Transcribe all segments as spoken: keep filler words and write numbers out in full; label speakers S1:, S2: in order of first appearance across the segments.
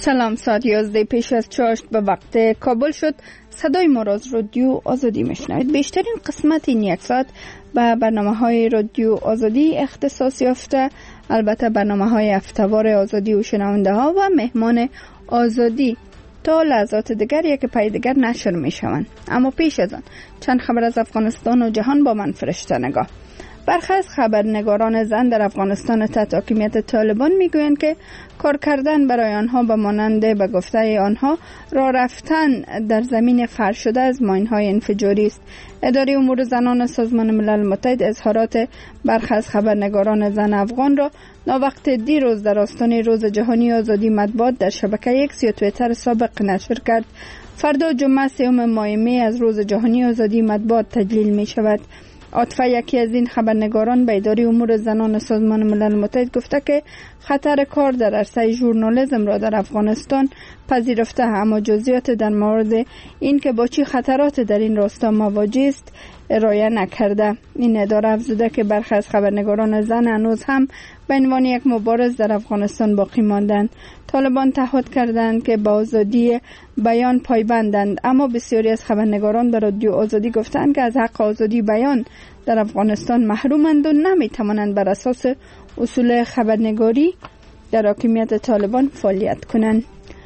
S1: سلام، ساعت یازده پیش از چاشت به وقت کابل شد. صدای ما را از رادیو آزادی میشنوید. بیشترین قسمت این یک ساعت به برنامه های رادیو آزادی اختصاص یافته، البته برنامه های هفته‌وار آزادی و شنونده ها و مهمان آزادی تا لحظات دیگر یک پای دیگر نشر می شوند. اما پیش از آن چند خبر از افغانستان و جهان با من فرشته نگاه. برخی از خبرنگاران زن در افغانستان تحت حاکمیت طالبان میگویند که کار کردن برای آنها به مانند به گفته آنها راه رفتن در زمین فرش شده از ماین‌های انفجاری است. اداره امور زنان سازمان ملل متحد اظهارات برخی از خبرنگاران زن افغان را ناوقت دیروز در آستانه روز جهانی آزادی مطبوعات در شبکه ایکس یا توییتر سابق نشر کرد. فردا جمعه سوم ماه می از روز جهانی آزادی مطبوعات تجلیل می شود. عاطفه، یکی از این خبرنگاران، به اداره امور زنان سازمان ملل متحد گفته که خطر کار در عرصه ژورنالیسم را در افغانستان پذیرفته، اما جزئیات در مورد این که با چه خطرات در این راستا مواجه است ارائه نکرده. این اداره افزوده که برخی از خبرنگاران زن هنوز هم به عنوان یک مبارز در افغانستان باقی ماندند. طالبان تعهد کردند که با آزادی بیان پایبندند، اما بسیاری از خبرنگاران به رادیو آزادی گفتند که از حق آزادی بیان در افغانستان محرومند و نمیتوانند بر اساس اصول خبرنگاری در حاکمیت طالبان فعالیت کنند.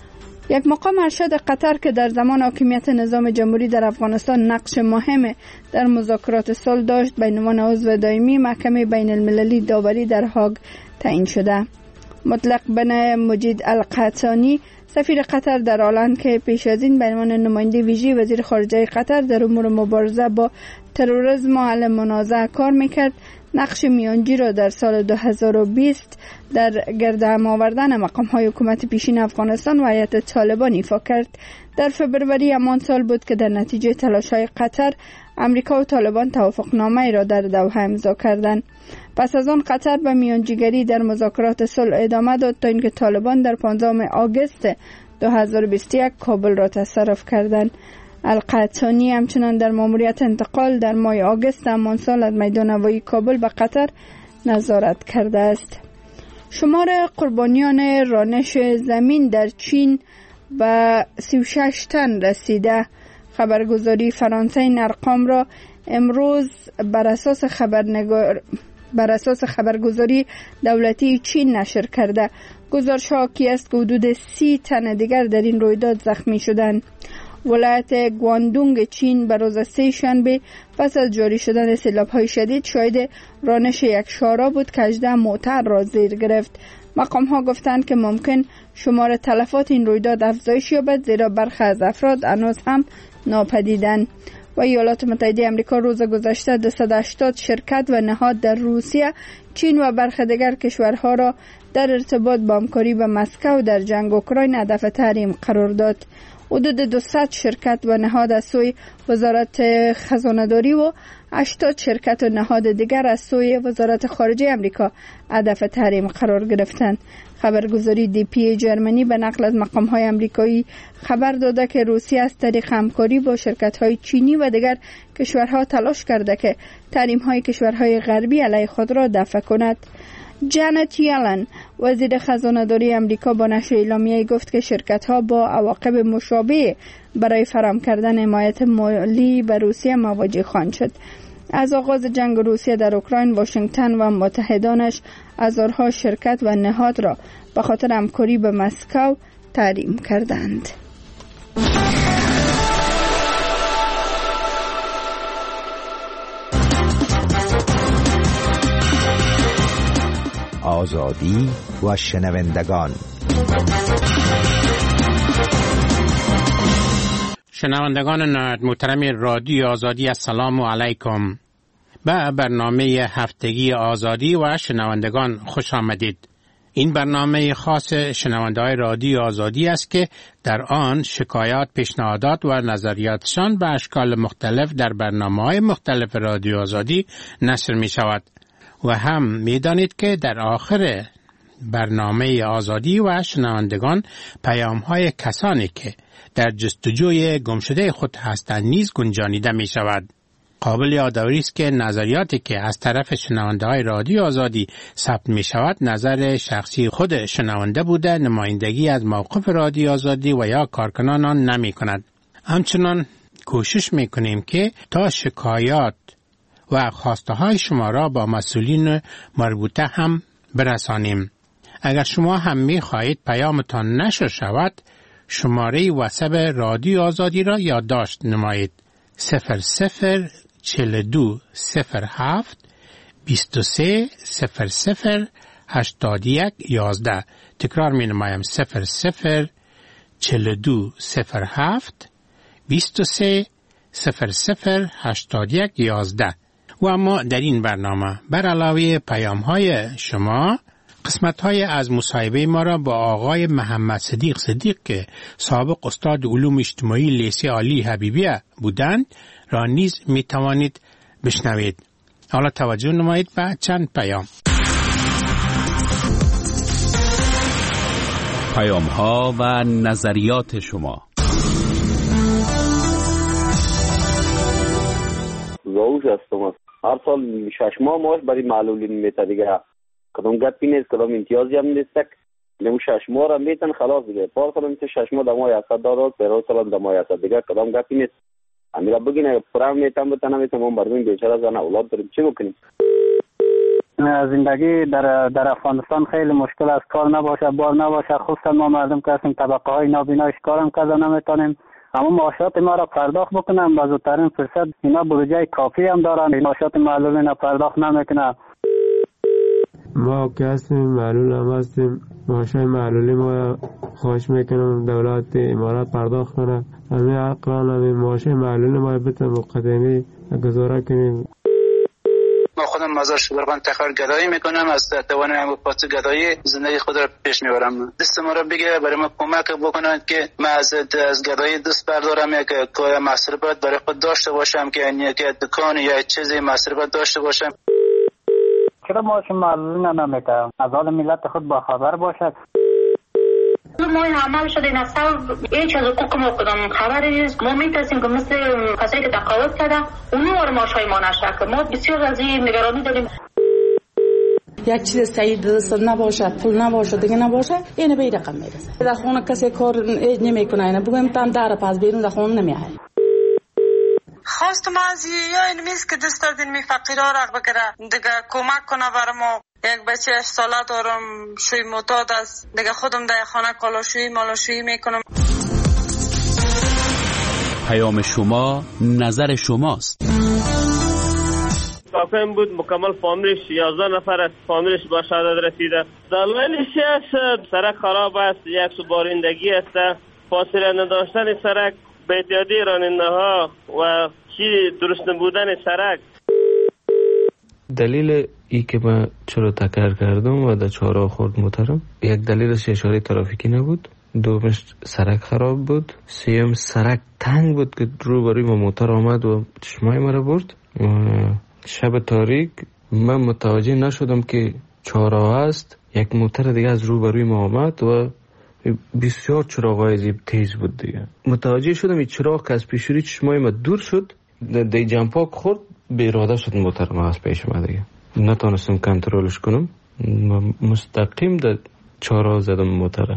S1: یک مقام ارشد قطر که در زمان حاکمیت نظام جمهوری در افغانستان نقش مهم در مذاکرات صلح داشت، به عنوان عضو دائمی محکمه بین المللی داوری در هاگ تعیین شده. مطلق بن مجید القحطانی، سفیر قطر در آلند که پیش از این به عنوان نماینده ویژه وزیر خارجه قطر در امور مبارزه با تروریسم و حل منازعه کار میکرد، نقش میانجی را در سال دو هزار و بیست در گرد هم آوردن مقام‌های حکومت پیشین افغانستان و هیئت طالبان ایفا کرد. در فبروری همان سال بود که در نتیجه تلاش‌های قطر، امریکا و طالبان توافقنامه را در دوحه امضا کردند. پس از آن قطر به میانجیگری در مذاکرات صلح ادامه داد تا اینکه طالبان در پانزدهم آگوست دو هزار و بیست و یک کابل را تصرف کردند. القحطانی همچنان در ماموریت انتقال در ماه آگوست همان سال از میدان هوایی کابل به قطر نظارت کرده است. شمار قربانیان رانش زمین در چین به سی و شش تن رسیده. خبرگزاری فرانسه این ارقام را امروز بر اساس خبرنگار بر اساس خبرگزاری دولتی چین نشر کرده. گزارش حاکی است که حدود سی تن دیگر در این رویداد زخمی شدند. ولایت گواندونگ چین به روز سه شنبه پس از جاری شدن سیلاب‌های شدید شاهد رانش یک شارع بود که هجده موتر را زیر گرفت. مقام‌ها گفتند که ممکن شمار تلفات این رویداد افزایش یابد، زیرا برخی از افراد هنوز هم ناپدیدند. و ایالات متحده آمریکا روز گذشته دویست و هشتاد شرکت و نهاد در روسیه، چین و برخی دیگر کشورها را در ارتباط با همکاری با مسکو در جنگ اوکراین هدف تحریم قرار داد. حدود دویست شرکت و نهاد از سوی وزارت خزانه‌داری و هشتاد شرکت و نهاد دیگر از سوی وزارت خارجه آمریکا هدف تحریم قرار گرفتند. خبرگزاری دی پی جرمنی به نقل از مقام‌های آمریکایی خبر داده که روسیه از طریق همکاری با شرکت‌های چینی و دیگر کشورها تلاش کرده که تحریم‌های کشورهای غربی علیه خود را دفع کند. جانت یلن، وزیر خزانه‌داری آمریکا، با نشر اعلامیه‌ای گفت که شرکت‌ها با عواقب مشابه برای فراهم کردن حمایت مالی به روسیه مواجه خواهند شد. از آغاز جنگ روسیه در اوکراین، واشنگتن و متحدانش هزارها شرکت و نهاد را به خاطر همکاری به مسکو تحریم کردند.
S2: آزادی و شنوندگان.
S3: شنوندگان محترم رادیو آزادی، السلام علیکم. به برنامه هفتگی آزادی و شنوندگان خوش آمدید. این برنامه خاص شنونده‌های رادیو آزادی است که در آن شکایات، پیشنهادات و نظریاتشان به اشکال مختلف در برنامه‌های مختلف رادیو آزادی نشر می شود. و هم می دانید که در آخر برنامه آزادی و شنوندگان پیام‌های کسانی که در جستجوی گمشده خود هستند نیز گنجانیده می شود. قابل یادآوری است که نظریاتی که از طرف شنونده های رادیو آزادی ثبت می شود نظر شخصی خود شنونده بوده، نمایندگی از موقف رادیو آزادی و یا کارکنان آن نمی کند. همچنان کوشش می کنیم که تا شکایات و خواسته های شما را با مسئولین مربوطه هم برسانیم. اگر شما هم می خواهید پیامتان نشر شود، شماره واتساپ رادیو آزادی را یادداشت نمایید. صفر صفر چهل دو صفر هفت بیست و سه صفر صفر هشتاد یک یازده. تکرار می نمایم. صفر صفر چهل دو صفر هفت بیست و سه صفر صفر هشتاد یک یازده. و اما در این برنامه بر علاوه پیام های شما، قسمت های از مصاحبه ما را با آقای محمد صدیق صدیق که سابق استاد علوم اجتماعی لیسه عالی حبیبیه بودند را نیز می توانید بشنوید. حالا توجه نمایید به چند پیام.
S4: پیام ها و نظریات شما.
S5: زوج هستم. هر سال شش ماه ماش برای معلولین میته دیگه. کدام گپی نیست، کدام امتیازی هم نیست. نمو شش ماه را میتن خلاص دیگه. پار سال میشه شش ماه دمای اسد دارد، پیرو سال دمای اسد دیگه. کدام گپی نیست. امیرا بگین پرام میتم بتنم میتم من بردیم بیچاره زن اولاد داریم، چی بکنیم؟
S6: زندگی در در افغانستان خیلی مشکل است. کار نباشه، بار نباشه، خصوصا ما مردم که هستیم طبقه های نابینا کارم کرده نمیتونیم. اما معاشات ما را پرداخت بکنم با زودترین فرصت. اینا بودجه کافی هم دارن، معاشات معلولین را پرداخت نمیکنه.
S7: ما که هستیم معلول هم هستیم، معاشای معلولی ما خواهش میکنم دولت امارات پرداخت کنه. همین حقا همین معاشای معلولی ما بتن مقدمی گزاره کنیم.
S6: ما خودم مزار شبرغان تخار گدایی میکنم، از توان هم پاس گدایی زندگی خود را پیش میبرم. دست ما را بگیره برای ما کمک بکنند که ما از از گدایی دست بردارم، یک کار مصرفات برای خود داشته باشم که یک دکان یا چیزی مصرفات داشته باشم. چرا معاش معلولین نمیکنم؟ از حال ملت خود با خبر باشد.
S8: ما این عمل شده این اصلا هیچ از حقوق ما کدام خبری نیست. ما میترسیم که مثل کسایی که تقاعد کرده اونو وارد معاشای ما نشه، که ما بسیار از این نگرانی داریم.
S9: یک چیز سعید دست نباشه، پول نباشه، دیگه نباشه، اینه به این رقم میرسه. در خونه کسی کار نمیکنه، اینه بگویم تام داره پس بیرون در خونه نمیاد.
S10: خواستم از یا این میز که دست دادین می فقیرها را بگیره دیگه کمک کنه برای ما. یک بچه هشت ساله دارم، شوی معتاد است دیگه، خودم در خانه کالاشویی مالاشویی میکنم.
S4: پیام شما نظر شماست.
S11: کافم بود مکمل فامیلش یازده نفر است، فامیلش با شهادت رسیده. دلایلش است سرک خراب است، یک سوبارندگی است، فاصله نداشتن سرک، بی‌احتیاطی راننده ها و چی درست نبودن سرک.
S7: دلیل ای که من چرا تکرار کردم و در چهارراه خورد محترم، یک دلیلش اشاره ترافیکی نبود، دومش سرک خراب بود، سیوم سرک تنگ بود که روبروی ما موتور آمد و چشمای مرا برد. شب تاریک من متوجه نشدم که چهارراه است، یک موتور دیگه از روبروی ما آمد و بسیار چراغای زیب تیز بود دیگه. متوجه شدم این چراغ که از پیشوری چشمای ما دور شد، دی جمپاک خورد، به اراده شد موتور ما از پیش ما دیگه. نتونستم کنترلش کنم، مستقیم در چهارراه زدم موتور.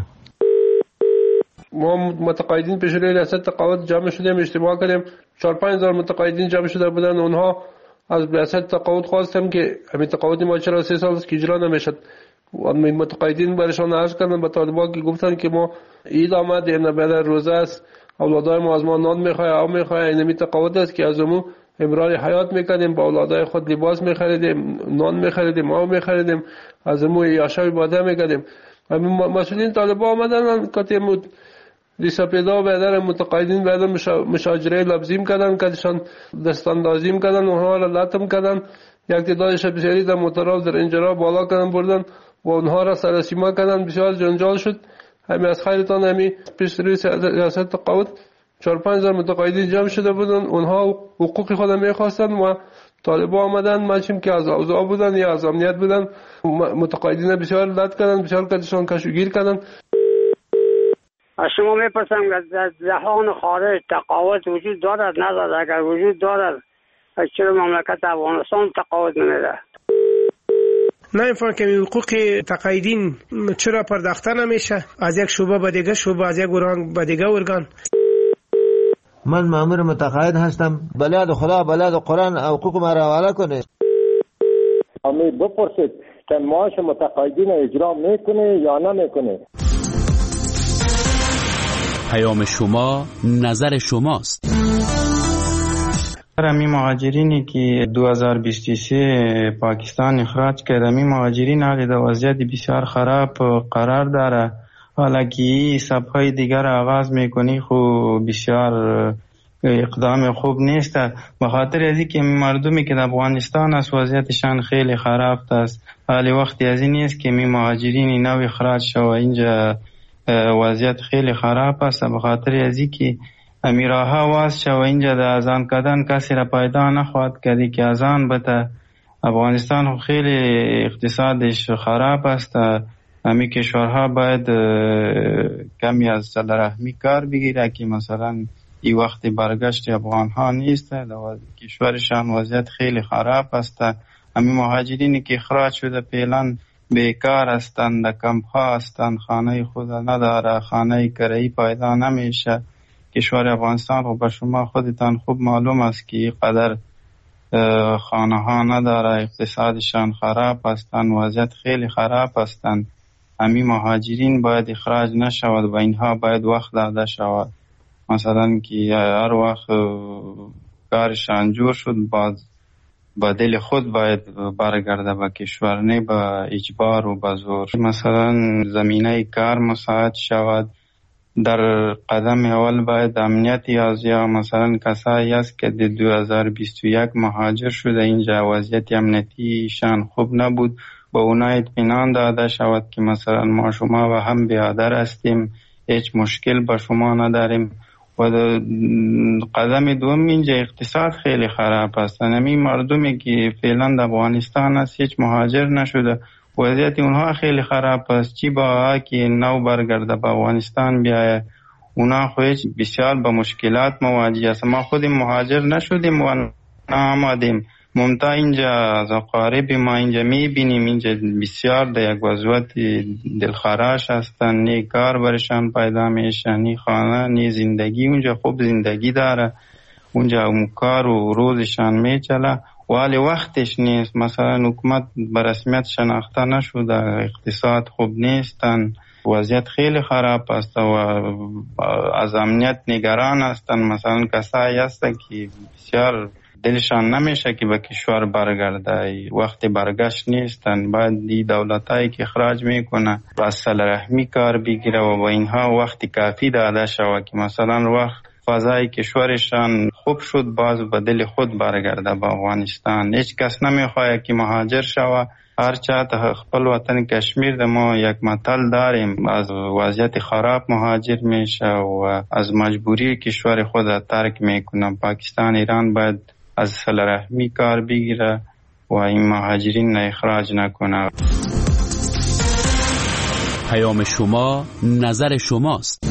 S11: ما متقاعدین پیش روی ریاست تقاعد جمع شدیم، اجتماع کردیم، چهار پنج هزار متقاعدین جمع شده بودن. اونها از ریاست تقاعد خواستم که همین تقاعد ما چرا سه سال است که اجرا نمیشد. متقاعدین برشان عرض کردن به طالبان که گفتن که ما عید آمد، این بعد روزه است، اولادای ما از ما نان میخواه، او میخواه، این می تقاعد است که از امو امرار حیات میکنیم، با اولادای خود لباس میخریدیم، نان میخریدیم، او میخریدیم، از امو یاشای باده میکردیم. مسئولین طالبان آمدن که مود لیسا پیدا بیدر متقاعدین بیدر مشاجره لبزیم کردن، کدشان دستاندازیم کردن، اونها را لطم کردن، یک تعدادش بسیاری در موتراف در انجرا بالا کردن بردن و اونها را سرسیما کردن. بسیار جنجال شد. همین از خیرتان همین پیش روی ریاست تقاعد چهار پنج هزار متقاعدین جمع شده بودن، اونها حقوق خود میخواستن و طالبان آمدن، ماشیم که از اوضاع بودن یا از امنیت بودن، متقاعدین بسیار لط کردن، بسیار کدشان کشوگیر کردن.
S6: از شما میپرسم که در جهان خارج تقاعد وجود دارد ندارد؟ اگر وجود دارد
S12: چرا مملکت افغانستان تقاعد نمیده؟
S13: نمیفهم که حقوق تقاعدین چرا پرداخته نمیشه از یک شعبه به دیگه شعبه، از یک ارگان به دیگه ارگان؟
S14: من مأمور متقاعد هستم، بلاد خدا بلاد قرآن حقوق ما را حواله کنه.
S15: امی بپرسید که معاش متقاعدین اجرا میکنه یا نمیکنه.
S4: پیام شما نظر شماست.
S16: امی مهاجرینی که دو هزار و بیست و سه پاکستان اخراج کرده، امی مهاجرین حالی در وضعیت بسیار خراب قرار داره. حالا که سبهای دیگر آغاز میکنی خو بسیار اقدام خوب نیست، به خاطر از اینکه مردمی که در افغانستان است وضعیتشان خیلی خراب است. حالی وقتی از این نیست که می مهاجرین نو اخراج شو اینجا وضعیت خیلی خراب است. به خاطر از اینکه امیرها واس شو اینجا در ازان کردن کسی را پیدا نخواهد کردی که ازان بته. افغانستان خیلی اقتصادش خراب است. امی کشورها باید کمی از صلح کار بگیره که مثلا این وقت برگشت افغان ها نیست، کشورشان وضعیت خیلی خراب است. امی مهاجرینی که اخراج شده فعلا بیکار هستند، کمپ ها هستند، خانه خود نداره، خانه کرایی پیدا نمیشه. کشور افغانستان رو به شما خودتان خوب معلوم است که قدر خانه ها نداره، اقتصادشان خراب هستند، وضعیت خیلی خراب هستند. امی مهاجرین باید اخراج نشود و اینها باید وقت داده شود. مثلا که هر وقت کارشان جور شد باز با دل خود باید برگرده به کشور، نه با اجبار و با زور. مثلا زمینه کار مساعد شود. در قدم اول باید امنیتی از یا مثلا کسایی است که در دو هزار و بیست و یک مهاجر شده اینجا وضعیت امنیتیشان خوب نبود، با اونا اطمینان داده شود که مثلا ما شما و هم بیادر هستیم، هیچ مشکل با شما نداریم. و قدم دوم اینجا اقتصاد خیلی خراب است. نمی مردمی که فعلا در افغانستان است هیچ مهاجر نشده، وضعیت اونها خیلی خراب است. چی با که نو برگرده به افغانستان بیایه، اونا خودش بسیار با مشکلات مواجه است. ما خود مهاجر نشدیم و آمدیم ممتا اینجا از اقارب ما اینجا میبینیم اینجا بسیار در یک وضعیت دلخراش هستن، نی کار برشان پیدا میشن، نی خانه نی زندگی. اونجا خوب زندگی داره، اونجا اون کار و روزشان میچله ولی وقتش نیست. مثلا حکومت به رسمیت شناخته نشده، اقتصاد خوب نیستن، وضعیت خیلی خراب است و از امنیت نگران هستن. مثلا کسایی هستن که بسیار دلشان نمیشه که به کشور برگرده، وقتی برگشت نیستن. باید دی دولتایی که اخراج میکنه با صلح رحمی کار بگیره و با اینها وقتی کافی داده شوه که مثلا وقت فضای کشورشان خوب شد باز به دل خود برگرده به افغانستان. هیچ کس نمیخواد که مهاجر شوه. هر چاته خپل وطن کشمیر ده ما یک متل داریم، از وضعیت خراب مهاجر میشه و از مجبوری کشور خود ترک میکنه. پاکستان ایران باید از صلح رحمی کار بگیره و این مهاجرین اخراج نکنه.
S4: پیام شما نظر شماست.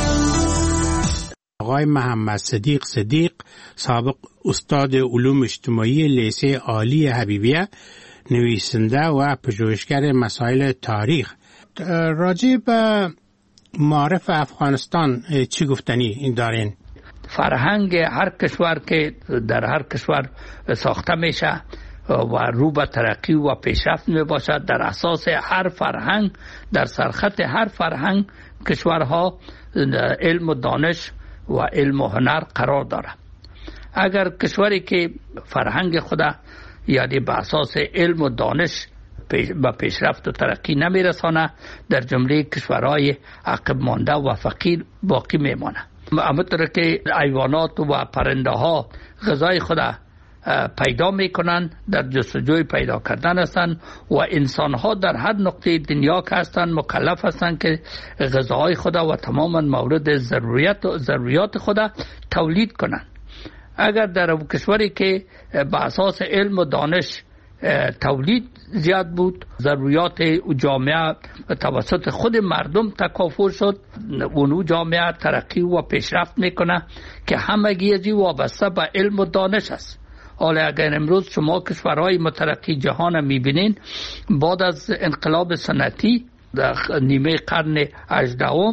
S3: آقای محمد صدیق صدیق، سابق استاد علوم اجتماعی لیسه عالی حبیبیه، نویسنده و پژوهشگر مسائل تاریخ، راجع به معارف افغانستان چی گفتنی دارین؟
S17: فرهنگ هر کشور که در هر کشور ساخته میشه و رو به ترقی و پیشرفت می باشد، در اساس هر فرهنگ، در سرخط هر فرهنگ کشورها علم و دانش و علم و هنر قرار داره. اگر کشوری که فرهنگ خدا یعنی به اساس علم و دانش به پیشرفت و ترقی نمی رسانه، در جمله کشورهای عقب مانده و فقیر باقی میمانه. همونطور که حیوانات و پرنده ها غذای خود پیدا میکنن، در جستجوی پیدا کردن هستند و انسان ها در هر نقطه دنیا که هستند مکلف هستند که غذای خود و تماما مورد ضروریات و ضروریات خود تولید کنند. اگر در کشوری که به اساس علم و دانش تولید زیاد بود، ضروریات جامعه توسط خود مردم تکافر شد، اونو جامعه ترقی و پیشرفت میکنه که همگی ازی وابسته به علم و دانش است حالا اگر امروز شما کشورهای مترقی جهان میبینین، بعد از انقلاب صنعتی در نیمه قرن هجدهم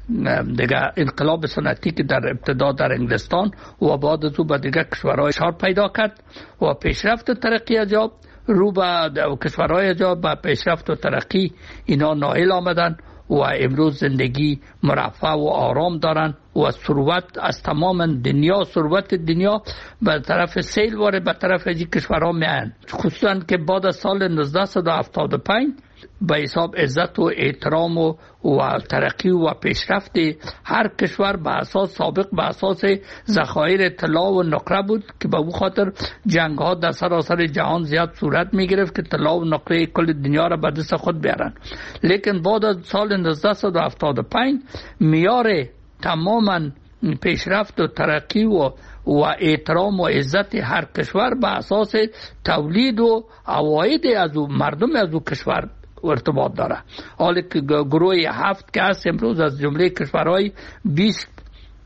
S17: دیگه انقلاب صنعتی که در ابتدا در انگلستان و بعد از او به دیگه کشورهای شار پیدا کرد و پیشرفت و ترقی عجاب رو به کشورهای عجاب به پیشرفت و ترقی اینا نائل آمدن و امروز زندگی مرفه و آرام دارن و ثروت از تمام دنیا، ثروت دنیا به طرف سیل واره به طرف این کشورها میان، خصوصا که بعد از سال نوزده هفتاد و پنج به حساب عزت و احترام و, و ترقی و پیشرفت هر کشور به اساس سابق به اساس ذخایر طلا و نقره بود که به او خاطر جنگ ها در سراسر جهان زیاد صورت می گرفت که طلا و نقره کل دنیا را به دست خود بیارن. لیکن بعد از سال نوزده هفتاد و پنج میار تماما پیشرفت و ترقی و و احترام و عزت هر کشور به اساس تولید و عواید از او مردم از او کشور ارتباط داره. حالا که گروه هفت که هست امروز از جمله کشورهای بیست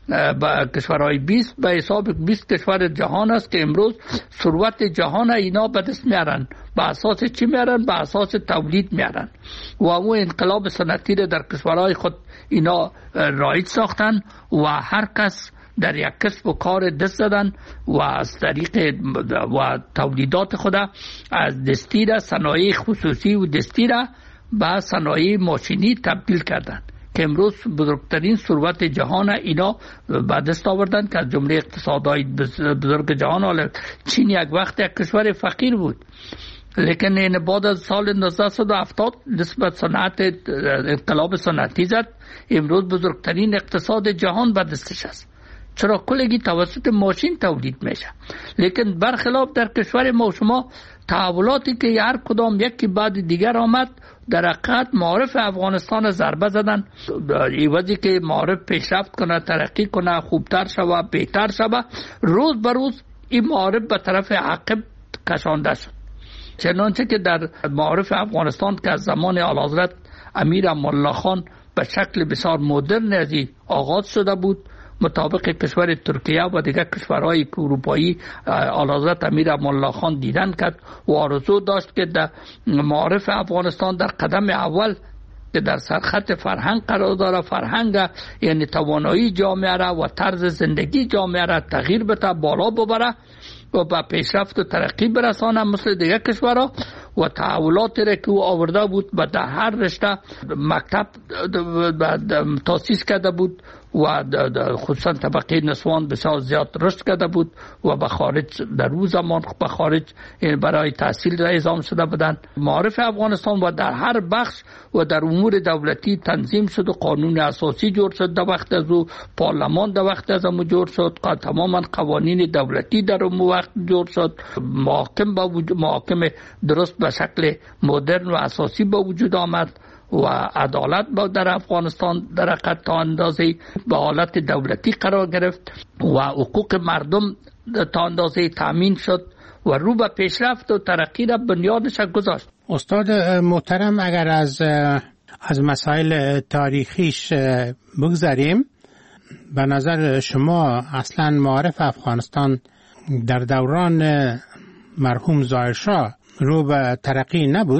S17: با کشورهای بیست به حساب بیست کشور جهان است که امروز ثروت جهان اینا به دست میارن. به اساس چی میارن؟ به اساس تولید میارن و اون انقلاب صنعتی در کشورهای خود اینا رایج ساختن و هر کس در یک کسب و کار دست زدن و از طریق و تولیدات خود از دستی را صنایع خصوصی و دستی را به صنایع ماشینی تبدیل کردن که امروز بزرگترین ثروت جهان اینا به دست آوردن که از جمله اقتصادهای بزرگ جهان. حالا چین یک وقت یک کشور فقیر بود، لیکن این بعد از سال نوزده هفتاد نسبت صنعت انقلاب صنعتی زد، امروز بزرگترین اقتصاد جهان به دستش است. چرا؟ کلگی توسط ماشین تولید میشه. لیکن برخلاف در کشور ما شما تحولاتی که هر کدام یکی بعد دیگر آمد، در حقیقت معارف افغانستان ضربه زدن، ایوازی که معارف پیشرفت کنه، ترقی کنه، خوبتر شوه، بهتر شوه، روز به روز این معارف به طرف عقب کشانده شد. چنانچه که در معارف افغانستان که از زمان اعلیحضرت امیر امان الله خان به شکل بسیار مدرن ازی آغاز شده بود، مطابق کشور ترکیه و دیگر کشورهای اروپایی اعلیحضرت امیر امان الله خان دیدن کرد و آرزو داشت که در معارف افغانستان در قدم اول که در سرخط فرهنگ قرار داره، فرهنگ یعنی توانایی جامعه را و طرز زندگی جامعه را تغییر بده، بالا ببره و به پیشرفت و ترقی برسانه مثل دیگر کشورها. و تحولاتی را که او آورده بود و در هر رشته مکتب تاسیس کرده بود و خصوصا طبقه نسوان بسیار زیاد رشد کرده بود و به خارج در روز زمان به خارج برای تحصیل را اعزام شده بودند. معارف افغانستان و در هر بخش و در امور دولتی تنظیم شد و قانون اساسی جور شد، در وقت از او پارلمان در وقت از او جور شد، تماما قوانین دولتی در اون وقت جور شد، محاکم با وجود محاکم درست به شکل مدرن و اساسی با وجود آمد و عدالت با در افغانستان در حقیقت تا اندازه به حالت دولتی قرار گرفت و حقوق مردم تا اندازه تامین شد و رو به پیشرفت و ترقی را بنیادش گذاشت.
S3: استاد محترم، اگر از از مسائل تاریخیش بگذاریم، به نظر شما اصلا معارف افغانستان در دوران مرحوم ظاهرشاه رو به ترقی نبود؟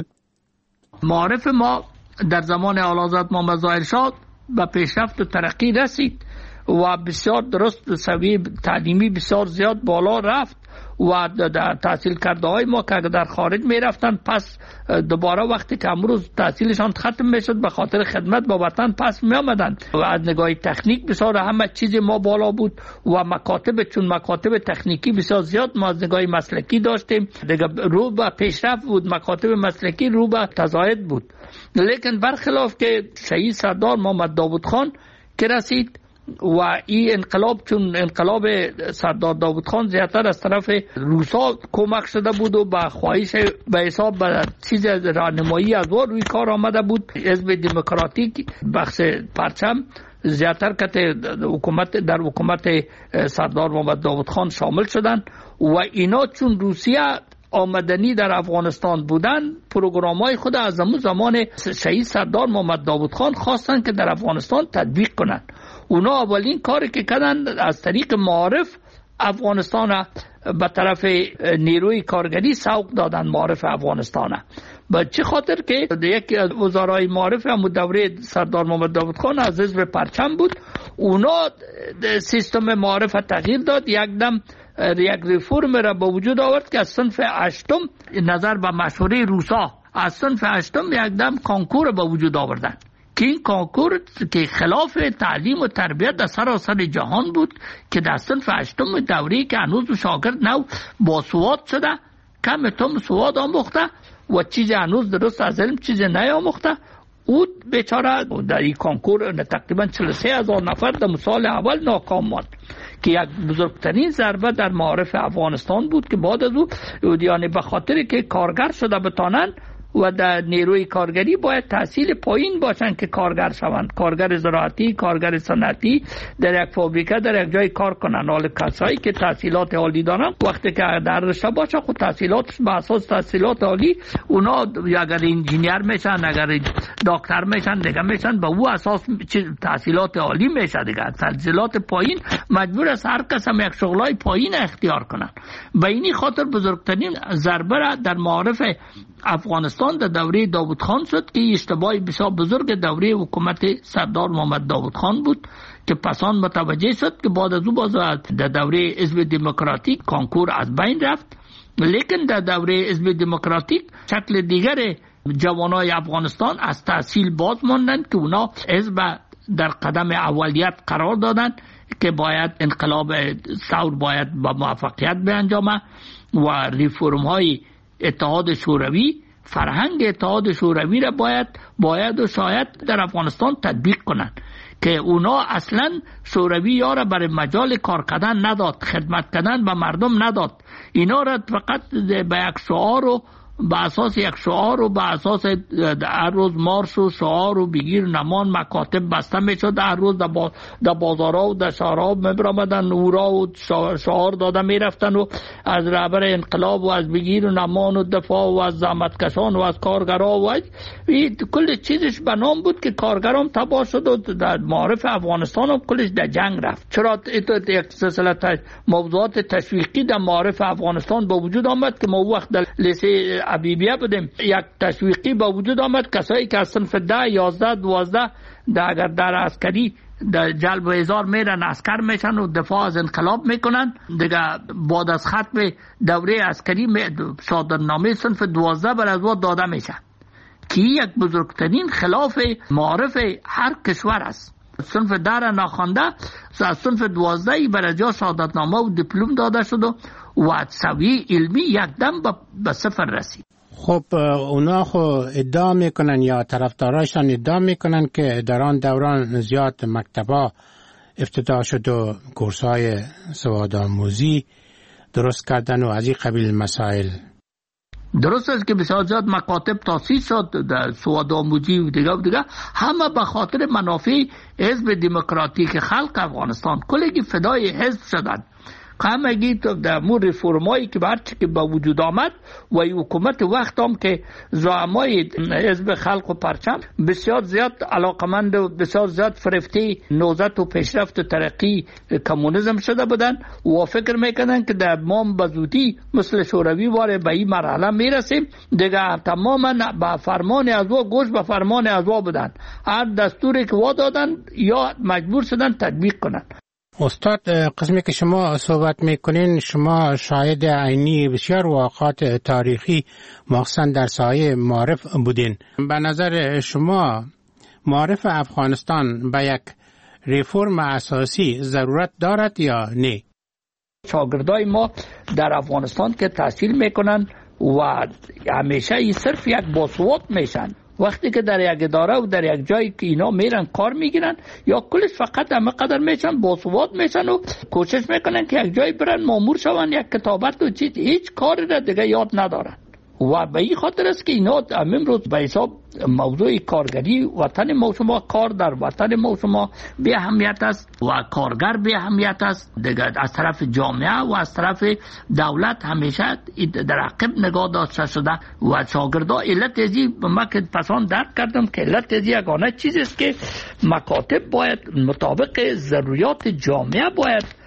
S17: معارف ما در زمان اعلیحضرت محمد ظاهرشاه به پیشرفت و ترقی رسید و بسیار درست سویه تعلیمی بسیار زیاد بالا رفت و در تحصیل کرده های ما که در خارج می رفتن پس دوباره وقتی که امروز تحصیلشان ختم می شد به خاطر خدمت با وطن پس می آمدن و از نگاه تکنیک بسیار همه چیز ما بالا بود و مکاتب چون مکاتب تکنیکی بسیار زیاد ما از نگاه مسلکی داشتیم، دیگه رو به پیشرفت بود، مکاتب مسلکی رو به تزاید بود. لیکن برخلاف که شهید سردار محمد داود خان که رسید و این انقلاب چون انقلاب سردار داود خان زیادتر از طرف روسا کمک شده بود و با خواهش به حساب به چیز راهنمایی از او روی کار آمده بود، حزب دموکراتیک بخش پرچم زیادتر که حکومت در حکومت سردار محمد داود خان شامل شدند و اینا چون روسیه آمدنی در افغانستان بودن پروگرام های خود از همون زمان شهید سردار محمد داود خان خواستن که در افغانستان تطبیق کنند. اونا اولین کاری که کردن از طریق معارف افغانستان به طرف نیروی کارگری سوق دادن معارف افغانستان. به چه خاطر که یکی از وزرای معارف هم دوره سردار محمد داود خان از حزب پرچم بود، اونا سیستم معارف تغییر داد، یک دم یک ریفورم را به وجود آورد که از صنف هشتم نظر به مشوره روسا از صنف هشتم یک دم کانکور به وجود آوردن که این کانکور که خلاف تعلیم و تربیت در سراسر جهان بود که در صنف هشتم دوره‌ای که هنوز شاگرد نو با سواد شده، کم تم سواد آموخته و چیز هنوز درست از علم چیز نیاموخته، او بیچاره در این کانکور تقریبا چهل و سه هزار نفر در سال اول ناکام ماند که یک بزرگترین ضربه در معارف افغانستان بود که بعد از او یعنی به خاطر که کارگر شده بتانند و در نیروی کارگری باید تحصیل پایین باشن که کارگر شوند، کارگر زراعتی، کارگر صنعتی در یک فابریکه در یک جای کار کنن. حال کسایی که تحصیلات عالی دارن وقتی که در رشته باشه خود تحصیلاتش به اساس تحصیلات عالی اونا اگر انجینیر میشن، اگر دکتر میشن دیگه میشن به او اساس تحصیلات عالی میشه دیگه. تحصیلات پایین مجبور است هر کس هم یک شغلای پایین اختیار کنن. به این خاطر بزرگترین ضربه را در معارف افغانستان در دوره داود خان شد که اشتباهی بسیار بزرگ دوره حکومت سردار محمد داود خان بود که پسان متوجه شد که بعد از او باز در دوره حزب دموکراتیک کانکور از بین رفت. لیکن در دوره حزب دموکراتیک شکل دیگر جوانای افغانستان از تحصیل باز ماندند که اونا حزب در قدم اولیت قرار دادند که باید انقلاب ثور باید با موفقیت بیانجامه و ریفرم های اتحاد شوروی، فرهنگ اتحاد شوروی را باید باید و شاید در افغانستان تطبیق کنند که اونا اصلا شوروی یا را برای مجال کار کردن نداد، خدمت کردن به مردم نداد، اینا را فقط به یک شعار و به اساس یک شعار و به اساس هر روز مارش و شعار و بگیر نمان مکاتب بسته میشد، هر روز در با بازارها و در شهرها میبرامدن نورا و شعار داده میرفتن و از رهبر انقلاب و از بگیر و نمان و دفاع و از زحمتکشان و از کارگرها و کل چیزش به نام بود که کارگرام تباه شد و در معارف افغانستان هم کلش در جنگ رفت. چرا یک سلسله موضوعات تشویقی در معارف افغانستان با وجود آمد که ما وقت در لیسه عبیبیه بودیم، یک تشویقی با وجود آمد کسایی که از صنف ده، یازده، دوازده در اگر در عسکری در جلب و احضار میرن عسکر میشن و دفاع از انقلاب میکنن دیگه، بعد از ختم دوره عسکری شهادتنامه صنف دوازده بر از وقت داده میشه که یک بزرگترین خلاف معارف هر کشور است. صنف ده را ناخوانده از صنف دوازده بر از جا شهادتنامه و دیپلم داده شد و سویه علمی یک دم به صفر رسید.
S3: خب اونا خو ادعا میکنن یا طرفداراشان ادعا میکنن که در آن دوران زیاد مکتبا افتتاح شد و کورس‌های سوادآموزی درست کردن و از این قبیل مسائل.
S17: درست است که بسیار زیاد مکاتب تاسیس شد در سوادآموزی و دیگه و دیگه، همه به خاطر منافع حزب دموکراتیک خلق افغانستان کلگی فدای حزب شدند. همگی در مور ریفرمایی که برچه که با وجود آمد و حکومت وقت هم که زعمای حزب خلق و پرچم بسیار زیاد علاقمند و بسیار زیاد فرفتی نوزت و پیشرفت و ترقی کمونیسم شده بودن و فکر میکنن که در ما بزودی مثل شوروی واره به این مرحله میرسیم دیگه. تماما به فرمان از وا گوش به فرمان از وا بودن، هر دستوری که وا دادن یا مجبور شدن تطبیق کنن.
S3: استاد قسمی که شما صحبت میکنین شما شاهد عینی بسیار واقعات تاریخی مخصوصا در سایه معارف بودین. به نظر شما معارف افغانستان به یک ریفرم اساسی ضرورت دارد یا نه؟
S17: شاگردای ما در افغانستان که تحصیل میکنن و همیشه ای صرف یک باسواد میشن، وقتی که در یک اداره و در یک جایی که اینا میرن کار میگیرن یا کلش فقط همه قدر میشن باسواد میشن و کوشش میکنن که یک جایی برن مامور شون، یک کتابت و چیز هیچ کاری را دیگه یاد ندارن و به این خاطر است که اینا امروز به حساب موضوع کارگری وطن ما شما کار در وطن ما شما بی اهمیت است و کارگر بی اهمیت است دیگه. از طرف جامعه و از طرف دولت همیشه در عقب نگاه داشته شده و شاگردا علت ازی ما که پسان درک کردم که علت ازی یگانه چیز است که مکاتب باید مطابق ضروریات جامعه باید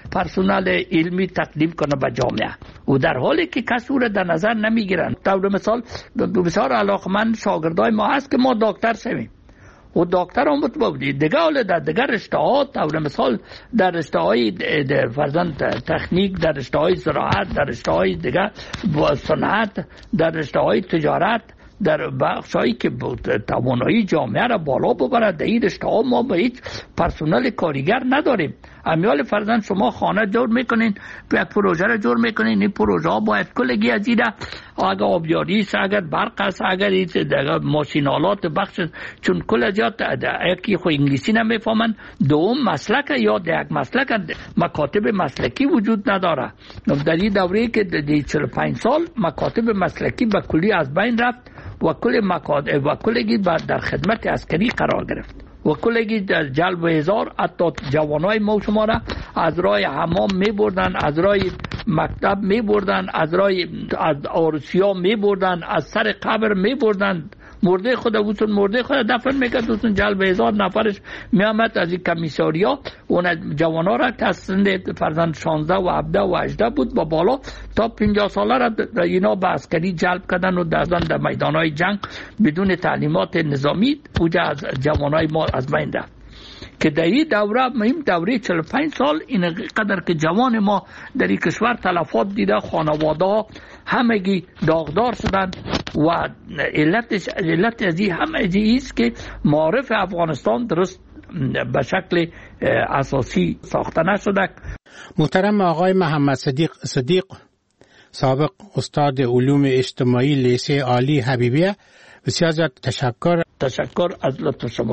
S17: پرسنل علمی تقدیم کنه به جامعه و در حالی که کسی را در نظر نمیگیرن. طور مثال بسیار علاقمند شاگردای ما هست که ما دکتر شویم و دکتر هم بودی دیگه، حالا در دیگر رشته ها طور مثال در رشته های فرزند تکنیک، در رشته های زراعت، در رشته های دیگه صنعت، در رشته های تجارت، در بخشایی که توانایی جامعه را بالا ببرد، در این رشته ها ما به هیچ پرسنل کارگر نداریم. امیال فرزند شما خانه جور میکنین، یک پروژه را جور میکنین، این پروژه ها باید کلگی از ایده، اگر آبیاری است، اگر برق است، اگر ماشینالات بخش، چون کل از یاد یکی خو انگلیسی نمیفهمن، دوم مسلک یا در یک مسلک مکاتب مسلکی وجود نداره. در این دوره که در چهل و پنج سال مکاتب مسلکی به کلی از بین رفت و کل مکاتب و کلگی در خدمت عسکری قرار گرفت و کلگی در جلب هزار حتی جوانای ما شما را از راه حمام می بردن، از راه مکتب می بردن، از راه از عروسیا می بردن، از سر قبر می بردن، مرده خود وسون مرده خود دفن میکرد، دوستون جلب هزار نفرش میامد از این کمیساریا اون جوانا را که از سند فرزند شانزده و هفده و هجده بود با بالا تا پنجاه ساله را اینا به عسکری جلب کردن و دادن در میدانهای جنگ بدون تعلیمات نظامی اوجا از جوانای ما از بین رفت. که در این دوره مهم دوره چهل و پنج سال این قدر که جوان ما در این کشور تلفات دیده، خانواده ها همگی داغدار شدن و علتش علت از این هم از این است که معارف افغانستان درست به شکل اساسی ساخته نشده.
S3: محترم آقای محمد صدیق صدیق سابق استاد علوم اجتماعی لیسه عالی حبیبیه، بسیار زیاد تشکر.
S17: تشکر از لطف شما.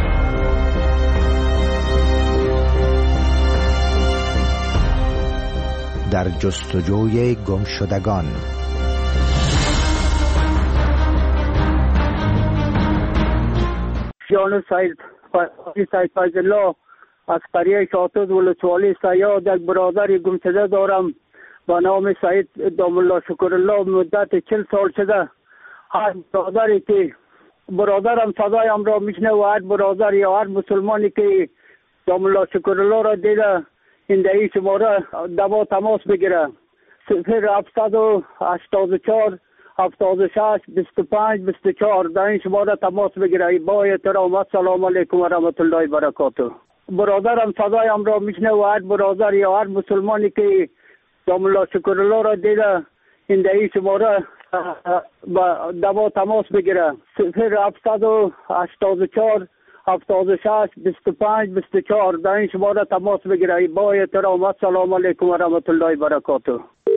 S2: در جستجوی گمشدگان.
S12: جان سید سید فیض الله از قریه شاطوز ولسوالی سیاد یک برادر گمشده دارم با نام سید دام الله شکر الله. مدت چل سال شده هر برادری که برادرم صدایم را میشنه و هر برادر یا هر مسلمانی که دام الله شکر الله را دیده این دهی شماره دوا تماس بگیره. صفر هفتصد و هشتاد و چهار هفتاد و شش بیست و پنج بیست و چهار در این شماره تماس بگیره. با احترام السلام علیکم و رحمت الله و برکاته. برادرم صدایم را میشنه و هر برادر یا هر مسلمانی که دام الله شکر الله را دیده این دهی شماره با دوا تماس بگیره. صفر هفتصد و هشتاد و چهار هفتاد و شش بیست و پنج بیست و چهار در این شماره تماس بگیره. با احترام السلام علیکم و رحمت الله و برکاته.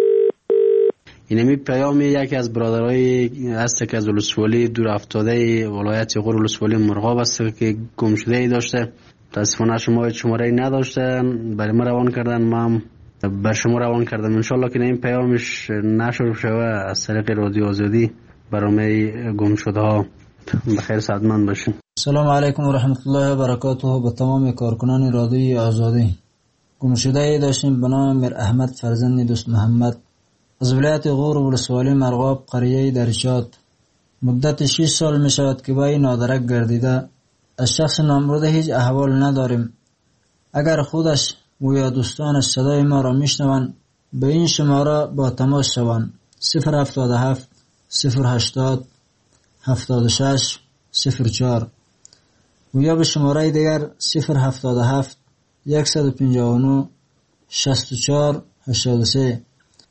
S18: اینمی پیام یکی از برادرای هست که از ولسوالی دور افتاده ولایت غور ولسوالی مرغاب است که گم شده ای داشته. متاسفانه شما شماره ای نداشته، برای ما روان کردن، ما هم به شما روان کردم. انشالله که این پیامش نشر شوه از طریق رادیو آزادی برنامه گم شده ها بخیر سعادتمند باشین.
S19: سلام علیکم و رحمت الله و برکاته. به تمام کارکنان رادیوی آزادی. گم شده ای داشتیم به نام میر احمد فرزند دوست محمد از ولایت غور ولسوالی مرغاب قریه درشات. مدت شش سال می شود که با این نادرک گردیده. از شخص نامبرده هیچ احوال نداریم. اگر خودش و یا دوستانش صدای ما را میشنوند به این شماره با تماس شوند. صفر هفتاد و هفت صفر هشتاد هفتاد و شش صفر چهار و یا به شماره دیگر صفر هفتاد و هفت صد و پنجاه و نه شصت و چهار هشتاد و سه.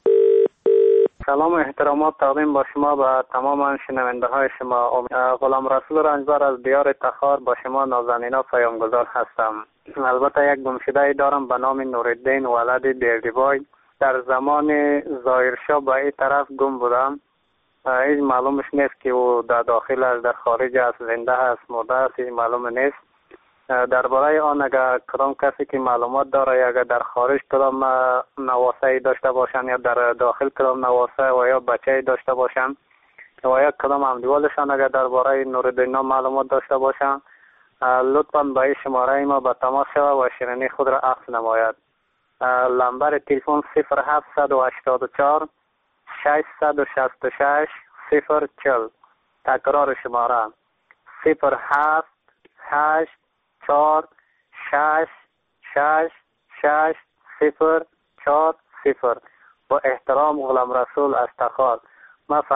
S20: سلام و احترامات تقدیم با شما و تمام شنونده های شما. غلام رسول رنجبر از دیار تخار با شما نازنینا پیامگذار هستم. البته یک گمشده دارم به نام نورالدین ولد دیردیبای. در زمان ظاهرشاه به این طرف گم بودم. هیچ معلومش نیست که او در داخل است، در خارج است، زنده است، مرده است، هیچ معلوم نیست. درباره آن اگر کدام کسی که معلومات داره یا اگر در خارج کدام نواسه داشته باشن یا در داخل کدام نواسه و یا بچه داشته باشن و یا کدام همدیوالشان اگر درباره نورالدین معلومات داشته باشن لطفاً به این شماره ما به تماس شود و شیرینی خود را عکس نماید. نمبر تلفن صفر هفتصد و هشتاد و چهار ششصد و شصت و شش صفر چهل. تکرار شماره صفر هفت هشت چهار شش شش شش صفر چهار صفر. با احترام غلام رسول از تخار.